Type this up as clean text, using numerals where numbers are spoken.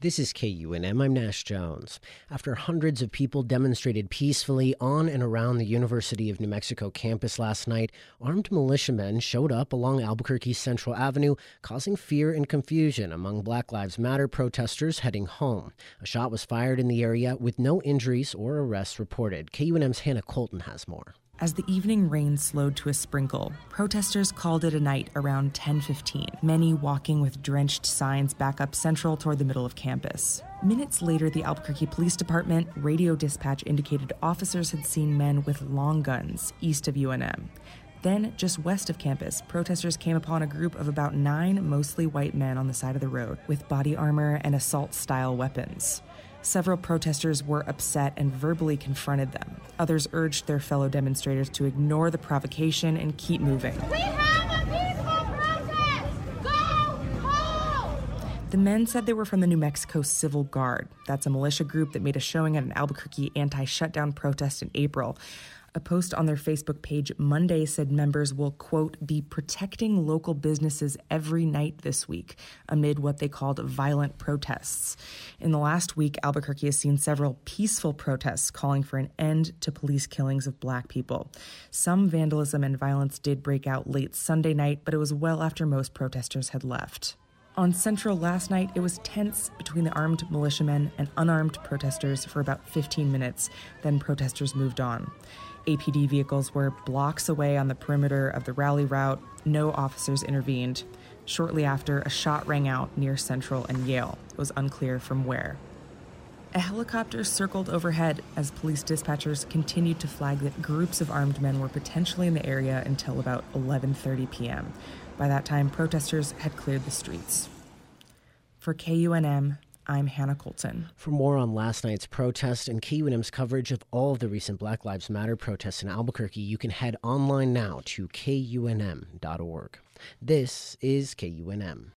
This is KUNM. I'm Nash Jones. After hundreds of people demonstrated peacefully on and around the University of New Mexico campus last night, armed militiamen showed up along Albuquerque's Central Avenue, causing fear and confusion among Black Lives Matter protesters heading home. A shot was fired in the area with no injuries or arrests reported. KUNM's Hannah Colton has more. As the evening rain slowed to a sprinkle, protesters called it a night around 10:15, many walking with drenched signs back up Central toward the middle of campus. Minutes later, the Albuquerque Police Department radio dispatch indicated officers had seen men with long guns east of UNM. Then, just west of campus, protesters came upon a group of about 9 mostly white men on the side of the road with body armor and assault-style weapons. Several protesters were upset and verbally confronted them. Others urged their fellow demonstrators to ignore the provocation and keep moving. We have a peaceful protest! Go home! The men said they were from the New Mexico Civil Guard. That's a militia group that made a showing at an Albuquerque anti-shutdown protest in April. A post on their Facebook page Monday said members will, quote, be protecting local businesses every night this week amid what they called violent protests. In the last week, Albuquerque has seen several peaceful protests calling for an end to police killings of Black people. Some vandalism and violence did break out late Sunday night, but it was well after most protesters had left. On Central last night, it was tense between the armed militiamen and unarmed protesters for about 15 minutes. Then protesters moved on. APD vehicles were blocks away on the perimeter of the rally route. No officers intervened. Shortly after, a shot rang out near Central and Yale. It was unclear from where. A helicopter circled overhead as police dispatchers continued to flag that groups of armed men were potentially in the area until about 11:30 p.m. By that time, protesters had cleared the streets. For KUNM, I'm Hannah Colton. For more on last night's protest and KUNM's coverage of all of the recent Black Lives Matter protests in Albuquerque, you can head online now to KUNM.org. This is KUNM.